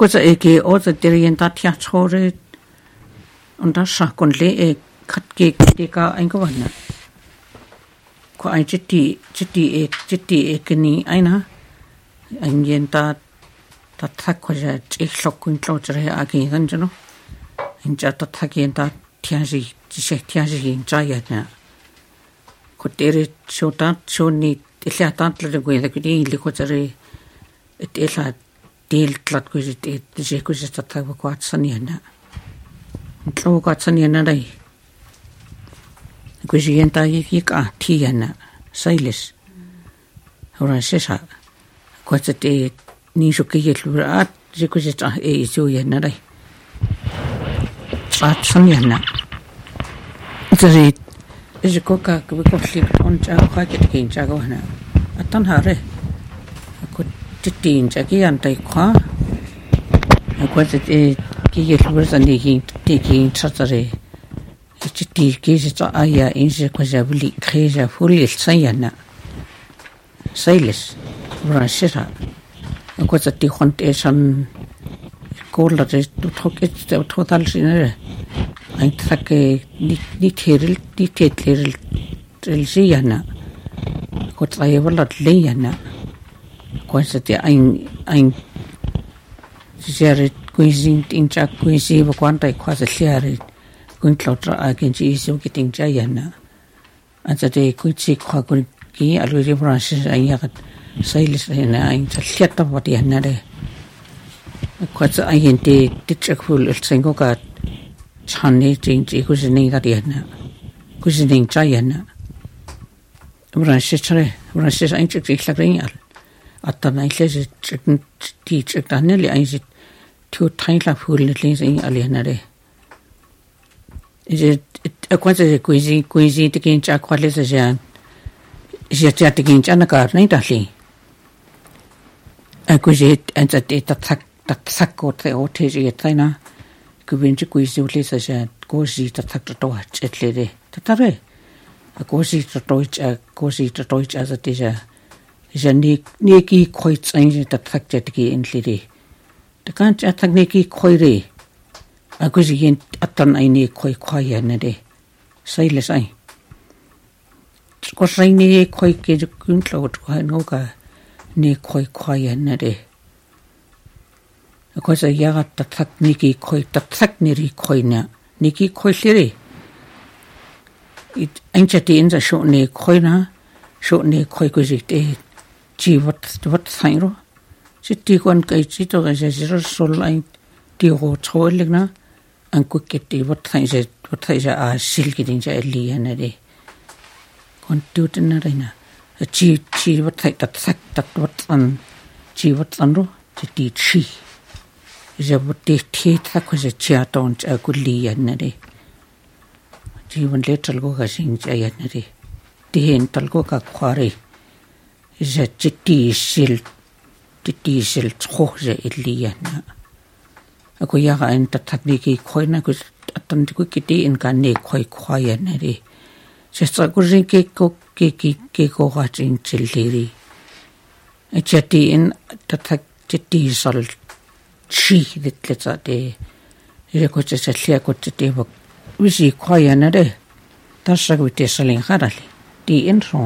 Cosa eke oza dirienta tiachore unda shakunle katke ka aingawana. Ko ai chiti ekeni aina aingienta tatakwaja chihlokun clotre agi danjano. Inja tatakienta tiaji jayana. Ko tere shoni ilhatantle gweda kudi likotare et ela del klat kusit et je kusit tatak kwatsaniana. Tlo kwatsaniana dai. Kusienta yika tiana sailes. Ora sesa. Kwatsate ni shukiyelura at je kusit e isuyana dai. Kwatsaniana. Tari is a coca kubikoflik on jacket king jagoana. Atan hare. Could teen jackie and take qua. I quite a kiyelurs and taking chattering. Chitty cases aya in the quasably crazy fully sayana. Silas. Rashira. I got a decontation called to talk it to total sinner. I take a detailed Siana. What I ever lot layana. Quantity I'm shared cuisine in Jack Quincy, but one day quite a share going clotter against you getting Jayana. And the day could see Quacky, already branches and yet sailors and I shut up what he had another. Quite I indeed did check full single got. Channy change cuisining that yana. Cuisining Jayana. Branches ancient ring at the night says chicken teach at the nearly I sit 2 tiny full little in alienare. Is it a quantity cuisine taking Jack what is a jan? Is it taking Janagar, naidally? I cuisine and the data tack or the otage at Tina. Kuvinci kuisi ulisa gosi tatak toach et lede tatare a gosi toich as a teja neki quite angel tatak jetki in lede the can't attack neki quire a gosi atan I ne quite quiet nede sailors I Squashing quite get a kuncloud noga ne quite quiet nede. Because a yagat tatak niki koi tatak niri koina niki koi liri. It anchati in the shortney koina shortney koi kuzit chi what thairo. Chiti one kaitito as a zero soul line dio toiligna and cook get what things a silky in jelly and a day. Contutinarina a chi what take that what on chi what unro chiti chi. Is a what they take was a chat on a good lee and nade. Even little go as in Jayanade. The end Talgoka quarry is a chitty silt hose it liana. A goyaga and the tabliki coina could attend the quickity in Gane quite quiet nade. Just a good cake watching chilly. A chatty in the chitty salt. Chi that lets out the coach as a clear coach at the we see quiet another. That's like with the selling hardly. The intro.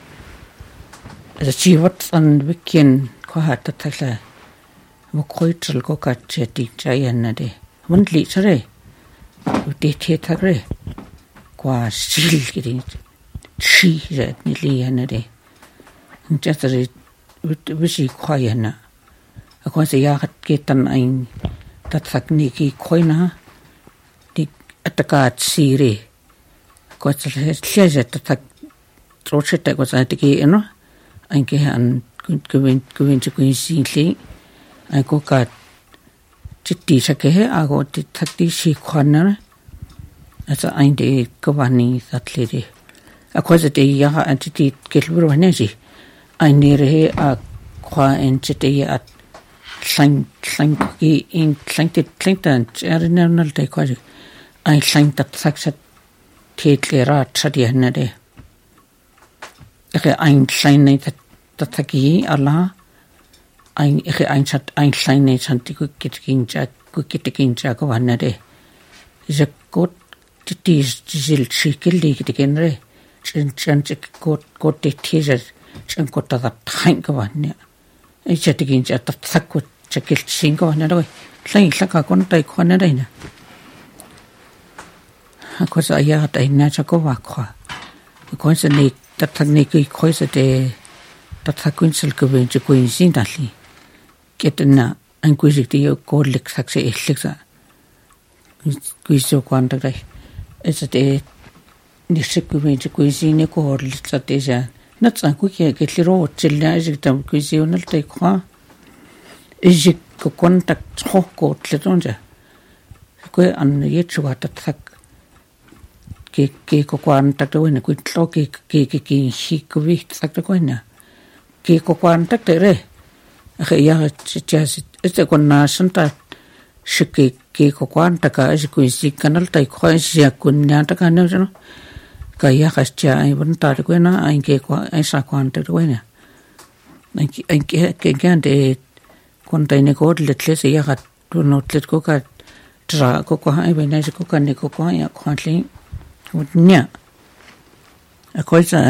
The chi what's on weekend quite a tackler. Quite shall go catch a giant. One literary. With the theatre. Qua still getting chi that nearly another. Just as it we see quiet now. A quasi yacht get an ein that technique coina the at the card siri. Quite a pleasure to take troche that was at the gate, and get and go into Queen Sealy. I go got chitty sake, I go to take the she corner as a ein day govani that lady. A quasi day yaha entity get energy. I near a qua entity at Clanky in Clinton, Erinal de Quadri. I clanked that saxat Tatler Chadianade. I'm shining that Taki Allah ein kleine Santi kukitikinja ko vanare je kot ti jil chikili kitikendre chan kot tija chan kot ta thank ko vanne e chatikinja ta thakko chakil singo vanare klein laka kon tai khone reina ko sa ya ta ina chako wa kho ko sa ni ta thakni ki khoi sa te ta thakun sel ko ben ko sin dali ketna an kuisik ti ko lek sakse illeksa kuiso kwanta dai esa te ni sikku ben ko sin ko litsa te ja natsa ku ke liro chilla jik tam kuisi onal te kho ejik ko kontak choko tletonja ko an ye chwa ta thak ke ko kwanta to ne ku tlo ke hi ku vi sak to ko na ke ko kwanta te re ya chas este con nasanta shike ke ko kwanta ka is ku si kanal tai khoi sia kun nya ta ka no no ka ya ka cha ai bun ta ko na ai ke ko ai sa kwanta to ne ai ke de con tai ne ko letle se ya ka to no tlet ko ka tra ko ai be na ko ka ne ko ya khwantli nya a ko sa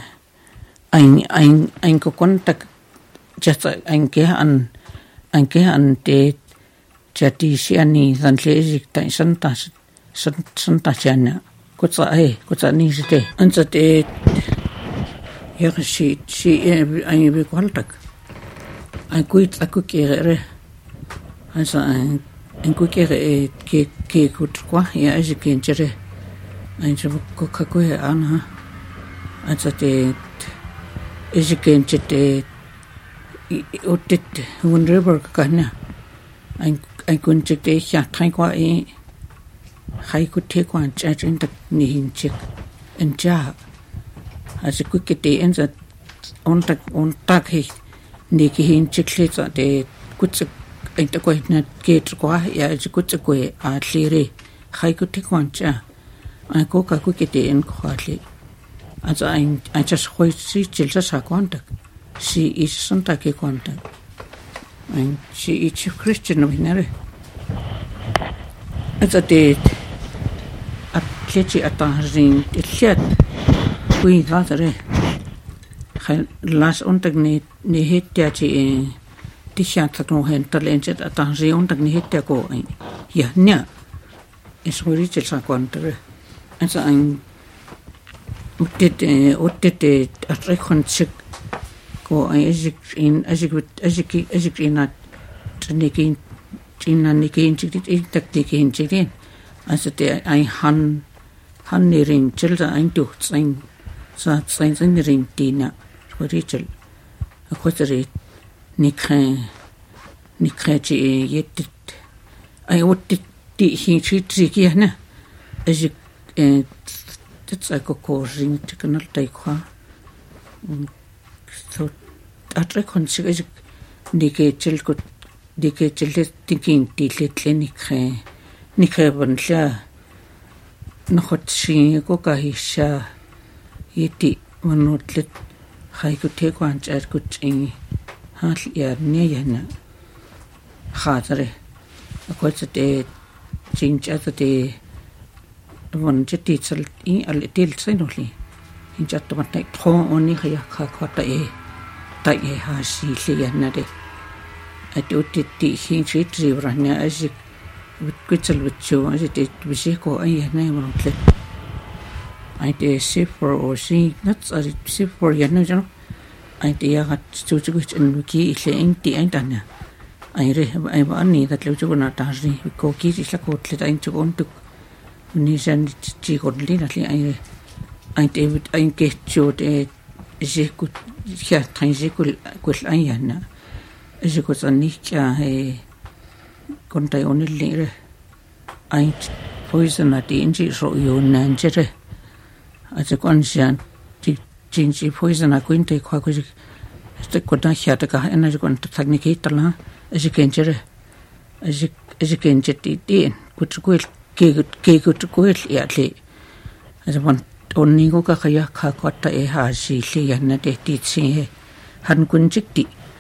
ein ko kwanta just ein ke an te chati siani dan lejik ta santa chana kutsa ni jite anza te ya shi ai be kwaltak ai kuit aku kere anza en ku kere ke kutkwa ya ajiken jere ai jabo ko kako ana anza te ajiken jete otet wunderbar kana ein kun jete ya thai kwa e hai ku te kwan cha chen tak ni hin chik en cha as ku kete en za on tak he ni ki hin chik le za de kut ai ta ko na ke kwa ya ji kut ko a hlire hai ku te kwan cha ai ko ka ku kete en khwali as ein just khoi si chil sa kwan tak she is santa ke kwanta and she is Christian of hinare ata te atlechi atahrin itlet kui ratare las ontag ni hitte chi ti chat no hen talentet atahrin ontag ni hitte ko ya nya es horichel sa kwanta asa an utte atrekon chik ko ajik ina tnikin china nikin chikit taktikin chikin asate ai han ni ring childa ai tu tsain sa tsain ring tina horichel akhotri nikhe chi yet ai otti ti hi chi na ajik tsa ko ring chikanal tai kha so atre konsigaj dike chel tikin tiletle nikhe banla nokhot shi ko ka hisha yiti manotlet khai ku the kwan char ku chin hal ya ne yana khatare ko chate chin chate von chati chal I al til sainoli in chat to tai tho oni khaya khata ta ha si le yana de ati ti hin chi trivranya ajik kuchal bichu ajit bishi ko ai yana montle ai te sifar o si nuts ari sifar yana jano ai te ya hat chu en ki ile inti ai tana ai re ai ba ni dat le chu na ta ri ko ki ri la ko tle ai chu on tu ni jan chi ko li na li ai te ai ke chu te je ku ya tan je ku ai yana je ko san ni cha he kon tai on le re ai poison at inji ro yo nan jere as a conscience jinji poison a quinte kwa ko ste ko da hya ta ka ena ko ta technique tala as a kenjere as a kenjeti ti ku ke ku ya le as a one onni ko ka ya kha ko ta e ha si le ya na de ti chi he han kun chik ti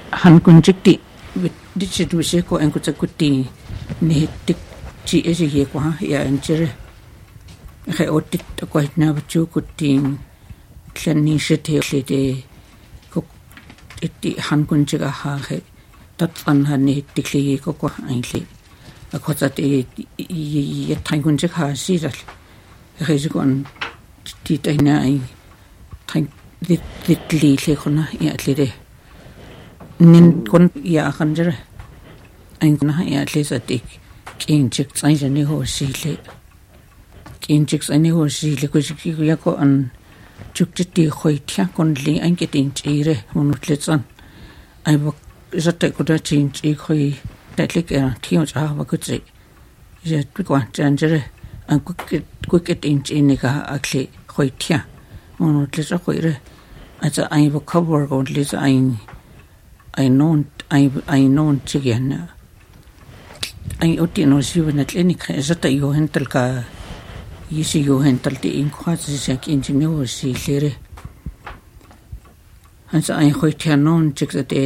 han kun jikti dit wise ko en ko takuti ni tik chi ese ye ko ha ya en chere he otit ko na bachu kutin tlani shete lede ko itti han kun jiga ha he tat an han ni tikli ko ko ainli ko tat ye tan kun jiga ha si dal he ji kon ti taina ai tan dit li le khona ya lede nin kon ya khanjere ein na ya le sa tik kin chik tsai jani ho si le kin chik tsai ni ho si le ko ji ya ko an chuk ti khoi thya kon li an ke tin chi re monut le chan ai bo zate ko da chin chi khoi ta le ke thio cha ba ko chi je tu ko chan jere an ku ke tin chi ni ka akhle khoi thya monut le cha khoi re acha ai bo cover ko le cha I know chigen ai oti no siwen atlenik zata yo hentel ka yisi yo hentel ti in khwaz sak engineer si lere hansa ai khoi tianon chikate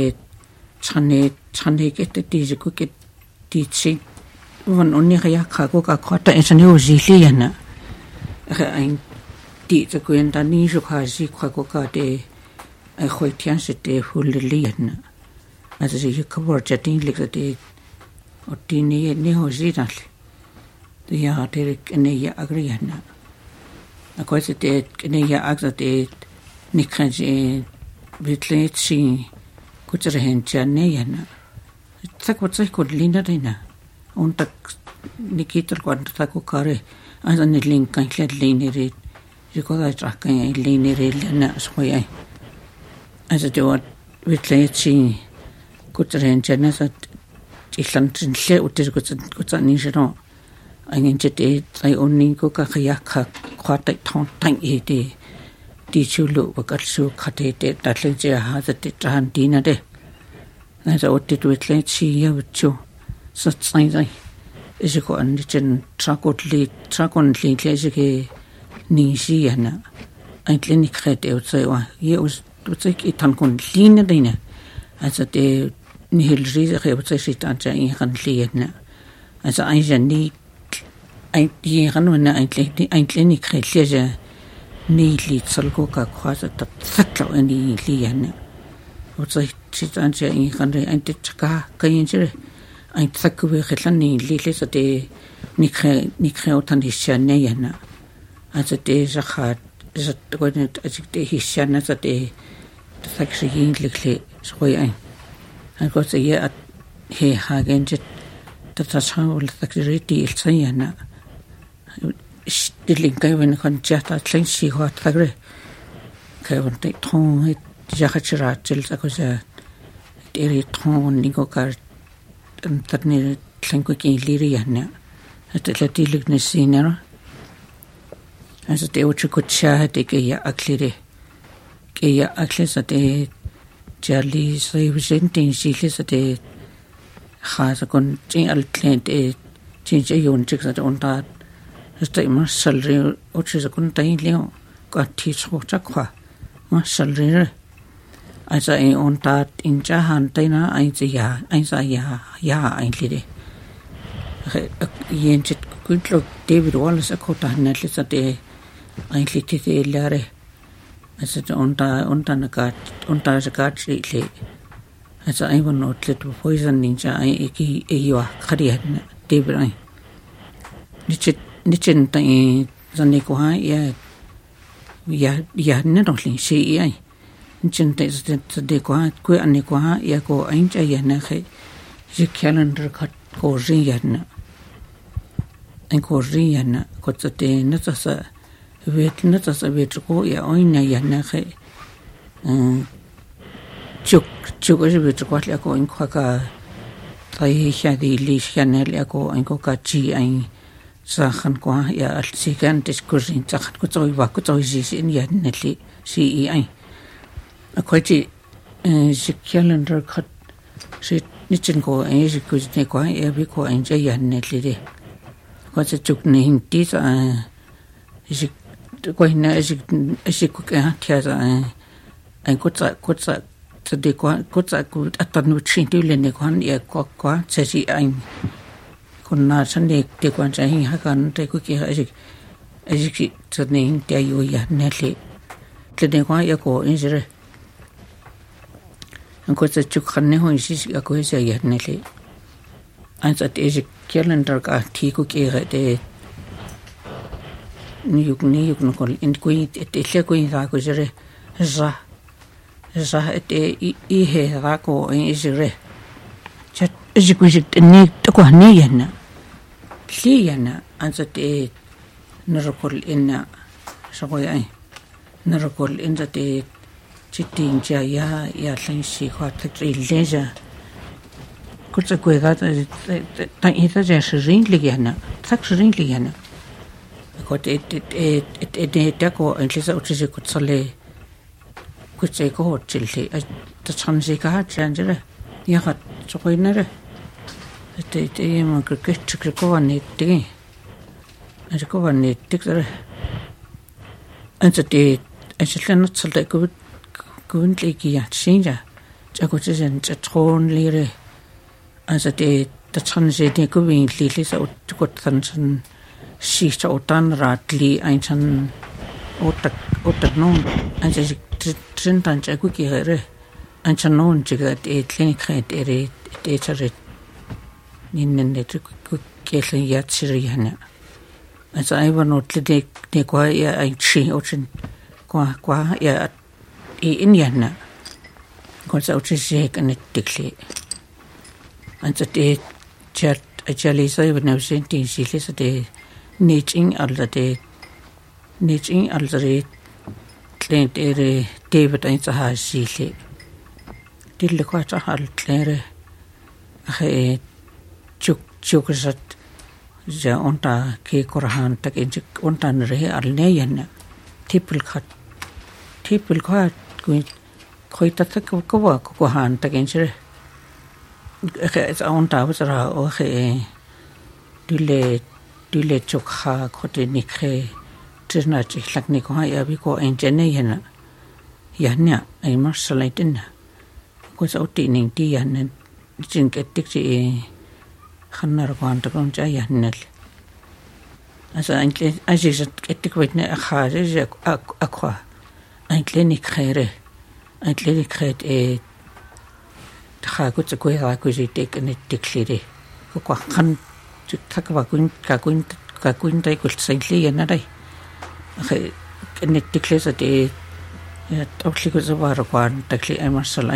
chane ke ti ku ke ti chi won onni ya kha ko ka khata engineer si liana ai ti ta ku en ta ni ju kha si kha ko ka de ai khoi tian se te hul liana as je cover chatting like the otini ne hojidal the ya derek ne ya agriana a cosa de ne ya agzate nikhaje bitletsi kutre henchane yana tak what's called linda dina on tak nikitar kwant tak ko kare as an link kan kled linere je ko da trak kan linere na soya as it what bitletsi kutre henchane sa ilantin le utir ko ni jero angin chete ai onni ko ka khaya kha khwata thong tang e de ti chulu bakal su khate te tatle je ha te tran dina de na so otit wetle chi ya chu sa tsai dai is ko an chen trakon li le je ke ni ji yana ai klinik khate o tsai wa ye us tsai ki tan kon lina dina asa te ni hel rize ge wat sy tan sy gaan leena as hy jani hy gaan nou eintlik nie gelees nie lied sal ko ka kwasa dat saklo in die leena wat sy tan sy gaan eintlik ka kan jy eintlik weer gelan nie lees dat nie kreotan die sjane yana as dit is gaat is dit goed net as ek die sjane dat die sak sy eintlik le so hy en ko se ye at he hagen jet ta saul takriti il sayana stilling ka wen kon jata tlen si hot tagre ka wen te thon he jachira til sa ko se eri thon ni ko kar tarne tlen ko ki liri yana at la tilig ne sinera as te ochu ko cha te ke ya akle sa te Charlie say presenting she lisa de has a con chin al client e change yon chicks at on that stay my salary which is a con tain leo got teach ho chakwa my salary as I on that in jahan taina I say ya I lide yen chit good look David Wallace a kota net lisa de I lite lare as it unta zakat le as I will not let poison ninja I ki ewa khariya debrai nichin tai zanne ko ha ya ne dongli shi ai nichin tai de ko ha ko anne ko ha ya ko ain cha ya na khe je calendar khat ko ri ya na en ko ri ya na ko te na sa vet na sa vet ko ya oina ya na khe chuk je vet ko la ko in kha ka tai sha di li chanel ya ko in ko ka chi ai sa khan ko ya al si kan discussion sa khan ko toi ba ko toi ji sin ya na li si ai a ko ji calendar khat si nichin ko ai ji ko ne ko ai bi ko ai ja ya na li de ko se chuk ne hin ti sa ji ko na ji ko ka thya sa ai ko sa så det går at der nu tjente kan jeg godt til sig en kun sådan det går så hin hakan det kunne ikke sådan en der jo ja nælle det kan jeg gå ind så han går så kan hun sige jeg går så ja nælle altså det er kalender ka tiku ke det ni kun en kuin det er kuin der går så det i her går en så chat ikke ni det går ni ja klierne altså det når kol ind så går jeg når kol ind så det ting ja længe godt til læse godt så går der er så ringelig ja tak så ringelig ja godt det der går en så til godt så le godt så går til det der transit har changer jeg har så går ind det er man kan ikke gå ned det altså gå ned det der altså det altså sådan så det går ikke ja senere så går det sådan så tron lige altså det der transit det går egentlig lige så godt sådan sidste årtan retlig en sådan åter nogen altså sådan så kunne gøre en sådan nogen til at det klinik det er inden det kunne jeg til hende altså jeg var noget det går jeg en chi og sådan går jeg i inderne går så til sig kan det klæde altså det jeg læser jo når jeg det siger så det netting altså det klient det hvad der har sige det er godt at have klare Chukasat ja onta ke korahan tak injik onta nre alneyan tipul khat khoita tak ko han tak injir onta wasara o khe dile chokha khote nikhe tsna chihlak ni ko ya bi ko enjene yana yana ai marsalaitin ko sa utining ti yan jinketik chi خنّر قانت قوم جاي هنل أصلاً أنت أجلس كتكويتنا أخارج أقوى أنت لينك خيره أنت لينك خير تخاكوت سكوي راكو جيتك أن تكليري كوكو خن تكوا كون تاي كل سينلي ينادي أخي أن تكلي سدي أوكلي كوزوار قان تكلي أمرسلاي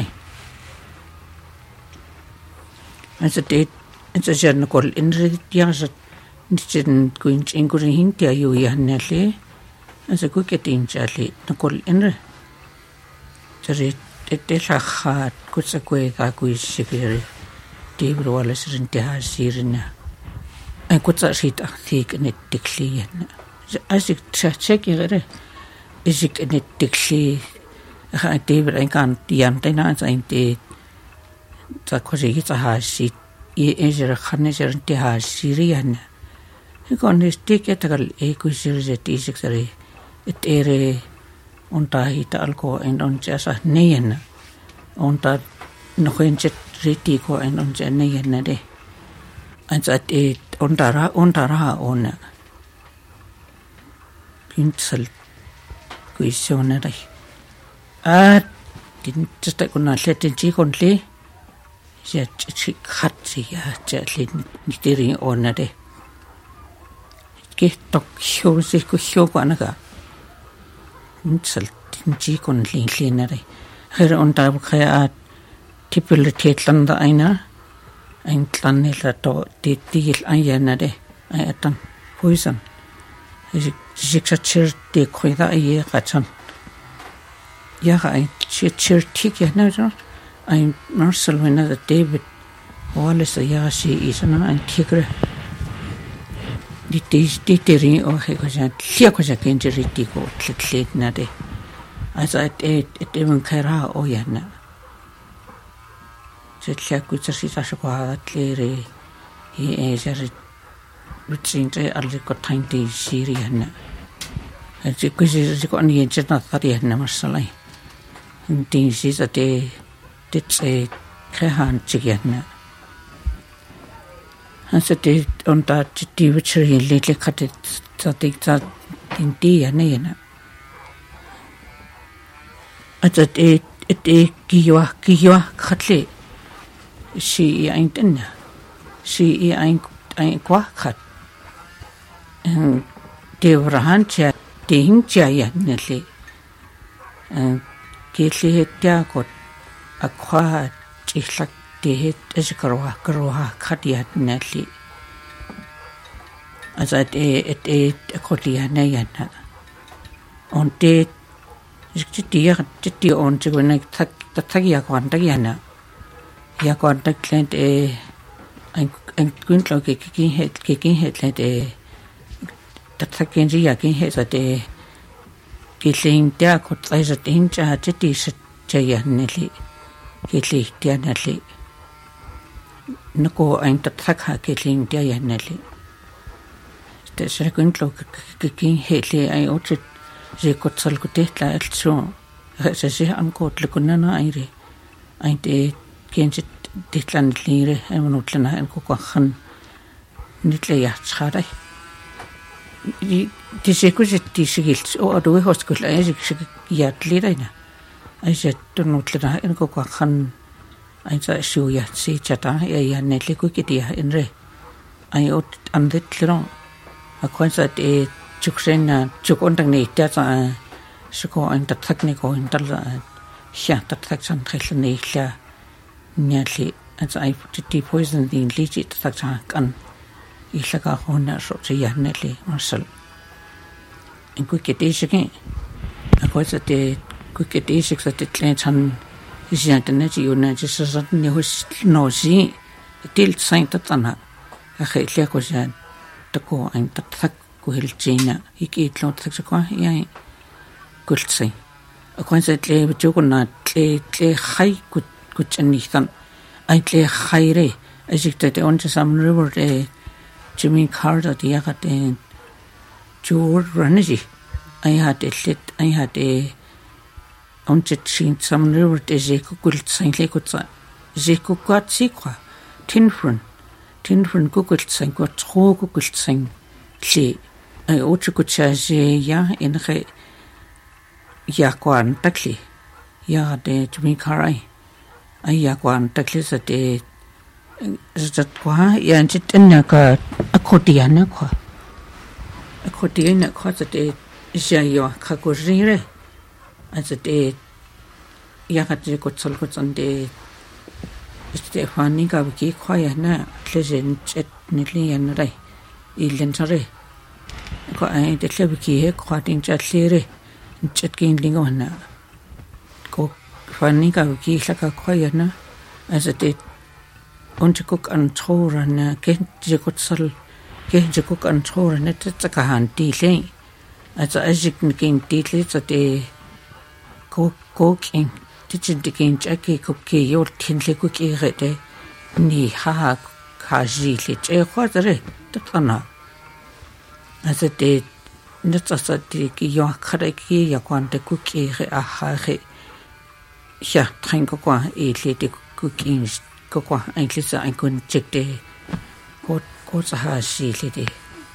أنت så jeg når indre jeg så den kuin ingurin hintia jo i hanelle altså kunne get ind challe når indre så det har kunne så kunne sikre det var alles det har sirene en kunne så sit aktik net deklien altså tjek det ikke net dekli det var en gang jamen den er en det så kunne ikke så har sit i khanneser det har sirian ikon stik etakal ekusirje tiseksari et onta hita alko en onjasa neyen onta nohenjet riti ko en onja neyen de ansa et ondara ona pinsel kuisona dai din tsta kunna letin chikondli ja chikhatsi ja chatlin niteri ona de tok shosi ku shopanaga insaltin chikon linlinare her onda khaya tipul tetlanda aina ein klannela to titil ayana de ayatan poison jikchachir de khoida aye qachan ja ein chir tik ja na ein Marcel when the David Wallace ja sie is ein tigre die teri o hekoja tliakoja kenjeri ko tlet na de also et even kara o yana jetla kutsi sa shwa tlere e jar bitsintre alle ko tainte siriana et kusi ko ani jetna tari na masalai tin si sa te det krehan tigianna altså det under det vitri lille khatet tatikta india nena altså det giwa khatle si aintenna si ein kwa khat det vrahancha dingja ya nelle kele kot akwa chihlak det askarwa khatiat nelle altså det akodiana yana on det det on til when tak ya kwanta yana ya kwanta klient en kuntlok gik helt lidt tak genji ya gik helt det gilling der kunne rejse den til disse til nelle gilling der nelle nako en tak har gilling der ya nelle det så kuntlok gik helt ei otte je kotsal kutet la altså så angkot lekunana aire ein det genji det land lire en utlana en kokhan nitle ya tshara det sekus det sigilt og du har skuld er sig ja lirena altså du utlana en kokhan ein så sju ja se chata ja netle ku kitia en re ai ot andet lero akwansa det chuksena chukondang ni ta sa sko en tekniko en dal ja teksan khilni la nyali altså I det poison din legit kan ilaga hona så til janelle masal en kukedesigen akkurat det kukedesik så det klart han isjantene juna til så sådan ne hos nosi delt sent at han har helt ko jan der går en tak ko helgena ikke et lot tak så går jeg guldsig akkurat det lebe joguna tle hai kutanitan aitle khaire ajikta te on sam river de Jimmy Carter de yakate jor ranaji I had on chin sam river de jekul tsaingle kutsa jekukat sikwa tinfrun kukul tsain ko tro kukul tsain li ai ochukutcha je ya in khe yakwan takli ya de Jimmy Carter ayakwan taklisa de zatwa yanchitna ka akodiana kwa de jayo khakujire azde yakati ko tsolkotsan de Stefani ka ki khaya na lejen chet nili yanrai ilentare ko ai de lebki he khwatin chatlere chet kin lingona ko Fanny gav gilaka khoyana altså det untikuk antrorana genjikutsal genjikuk antrorana tsakahan dile altså ajiknikin dile så det koking titindikin jaki kukke yol tinle rede ni ha kajile khwadre tana altså det netsasa det yo khareki yakwante kukke aha ja, trænker qua det cooking qua egentlig så en kun tjekke det godt så har sig det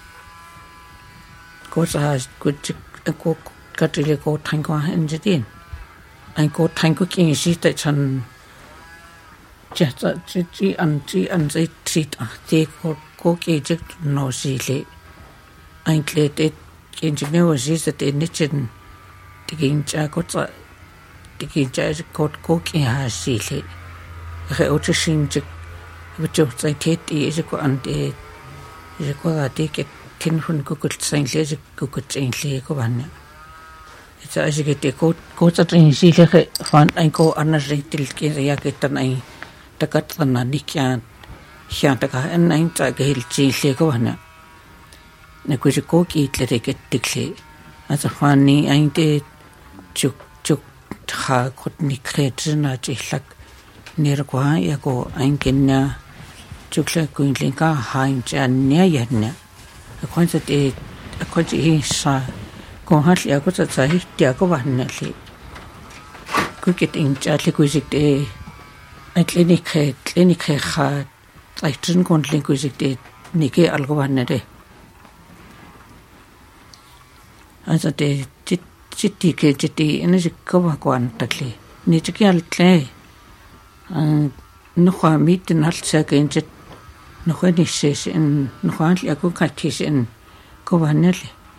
godt så har godt det godt trænker en det en godt trænker cooking sig det sådan ja så det an det godt det no sig det egentlig det ingeniør sig det nitten det gik jeg godt så det gik jeg godt cooking har sig det reotishinjik vichotsa teti isiko ante isiko atike tinhun kukutsainle kukutsainle ko banne ita isike te ko tatrin sile fan ainko anaritil ke ya ketanai takatana nikya hyantaka enain ta gehilchile ko banne ne kuisiko kiitle ke tikle asa fani ainte chuk ha kotni kretsna chilak nirgwa yago ankinna chukla kuinlinga hainjannya yanna akonsa te akonji sa ko hal yago tsa hitya ko wannali kuket injali kuisik te clinic kha ai trin kon linguistic de nike algowanne de asa de chitti ke chitti energy kawa kwan takli ni chiki al tle no kha mit den halt sa gen chit no kha ni ses en no kha li aku ka tis en kawanne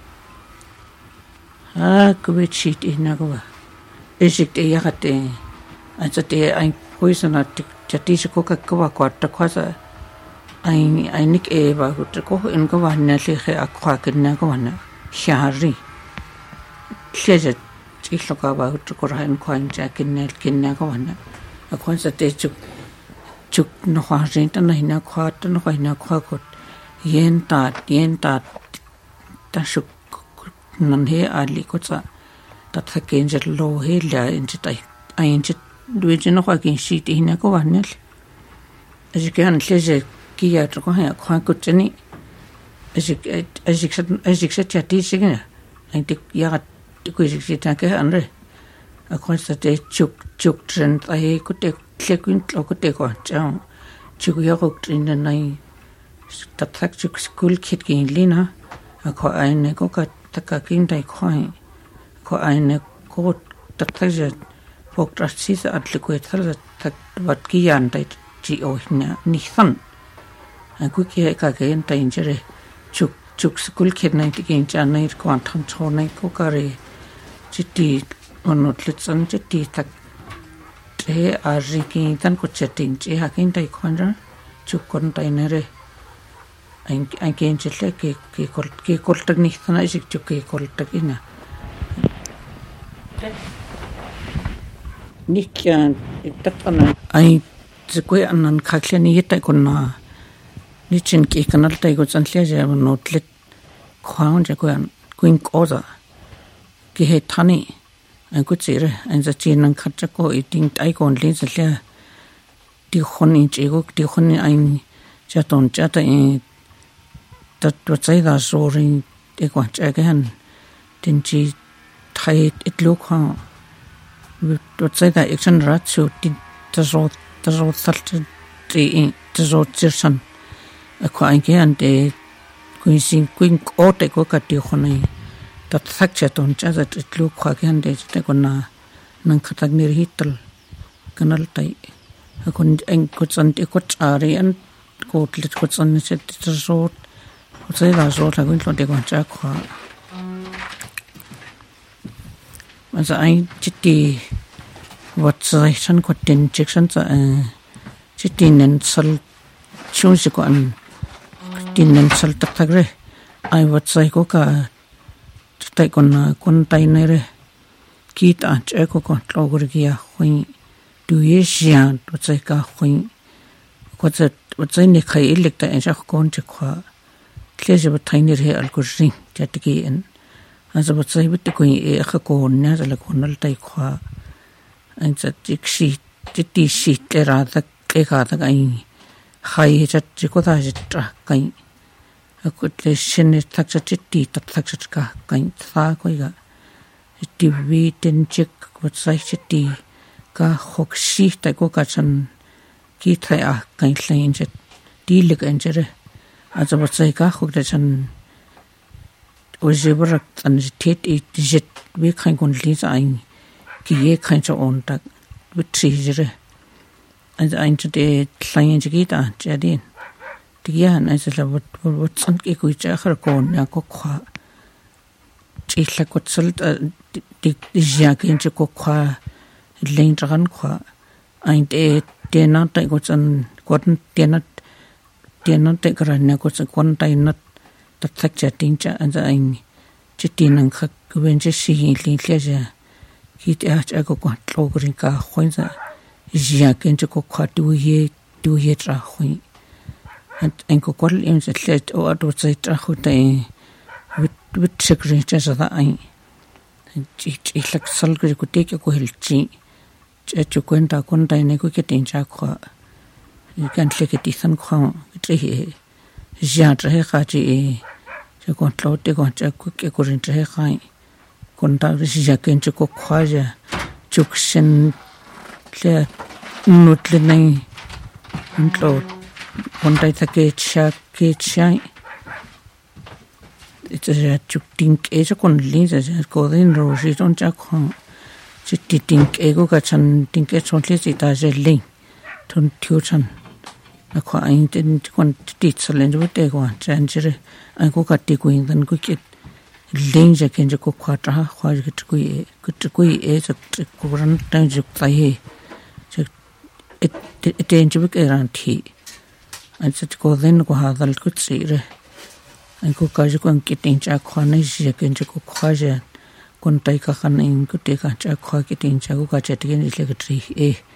kubet chit ina kawa esik de yakate asa de ein poison at chatti se ko ka kawa kwat khasa ai nik e ba ko en kawanne le khe akwa kinna kawanne shari Leje chiloka ba ko rain kwan ja kinna kawanne akwan sa te chuk no kha rin ta na hina khwa ta no hina khwa ko yen ta ta shuk nan he ali ko cha ta thaken je lo he la in je tai ai je du je no kha kin shi ti hina ko wanne je kan leje ki ya ko ha khwa ko chani je cha ti signa ai ti ya ko je ta ke andre akwan sa te chuk tren ai ko te klekin ko te ko cha chuk ya ko tren nai ta thak chuk school kit kin lina ko ai ne ko ka ta ka kin dai ko ai ne ko ta thak je fok trasi sa atle ko thar ta wat ki yan dai ji o ni san ko ke ka ke en tai jere chuk school kit nai ti kin cha nai ko tham cho nai ko ka re chitti onot litsan chitti tak te ariki tan ko chatting che hakin tai khonra chuk kon tai nere ein ken chle ke kol tak ni thana isik chuk ke kol tak ina nikyan itatana ai zikwe anan khakhle ni yeta konna ni chin ke kanal tai go chan hle ja notlet khwaun ja ko kuin koza ki he thani anh cứ chỉ rồi anh sẽ chỉ năng khát cho cô ít tiếng tay còn lên sẽ là đi khôn in chỉ có đi khôn anh cho tồn cho tại tất cả trái là rồi để quan trái cái hành đến chỉ thay ít lúc họ tất trái là action ra cho đi tất rồi tất thì tất rồi chỉ sẵn có anh cái anh để quyên xin quyên ô để có cả đi khôn này ta thak cha ton cha za tlu khwa ke han de te kona nang khatak nir hital kanal tai akon eng ko chan te ko chari an ko tlit ko chan se te ro ko sai la ro la gun ton te kon cha khwa asa ai chitti wat sai san ko tin section cha chitti nen sal chung se ko an tin nen sal tak thak re ai wat sai ko ka tai con tai này rồi khi ta chơi con lâu rồi kia khuyên du ye xiang tu chơi cả khuyên có chơi này khai lịch tại sao con chơi khoa khi giờ thay này hay algorithm cho cái anh giờ bắt chơi biết cái gì cái con này là con nó tai khoa anh sẽ chỉ tí xịt cái ra cái anh hay chỉ có ta chỉ cái aku le sene tak chitti tak ka kain tha ko ga tv ten chek wat sai chitti ka hoksi ta ko ka chan ki thai a kain hlain chet ti lik an chere a cha wat sai ka khok da chan o jebrak an thet e jet we khain kon li sa ai ki ye khain cha on tak wit tri jere an ein chete hlain chi ta chadin tiya na se la wat san ke ku cha khar kon ya ko khwa chi la ko chal ti ja ke che ko khwa lein ran khwa ai te na ta ko chan kon te na te kra na ko chan kon tai na ta thak cha ting cha an ai chi ti nang khak ku ben che si li le ja ki te a cha ko tlo grin ka khoi za ja ke che ko khwa tu ye tra khoi anh có quan điểm rất là ở độ tuổi trẻ của thầy vứt sức riêng cho ra anh chỉ là sal cái của tết của hiểu chỉ cho quen ta con tay này có cái tình trạng khoa cái này cái tinh thần khoa cái giá trị cái gì cho con lâu thì con cho cái của riêng cái cái con ta cái giá cái cho có khoa ra chúc sinh là nutlin untlo kontai takechai it's a chuptink esa kon lisa kodin roshi ton chakho chitink ego kachan tink echontle sita jelling ton tyochan akwa ainten kon titsalen wote ko chanjere ai ko katti kuin dan ko kit lenja kenje ko kwatra khwaj kitui e chak ko ran tan juk tai it tenjibik eran thi ansit ko den ko hadal kutsire ai ko kaje ko kitin cha khwana je kenje ko khwaje kon tai ka khan in ko te ka cha khwa kitin cha ko ka chatgen ile gatri e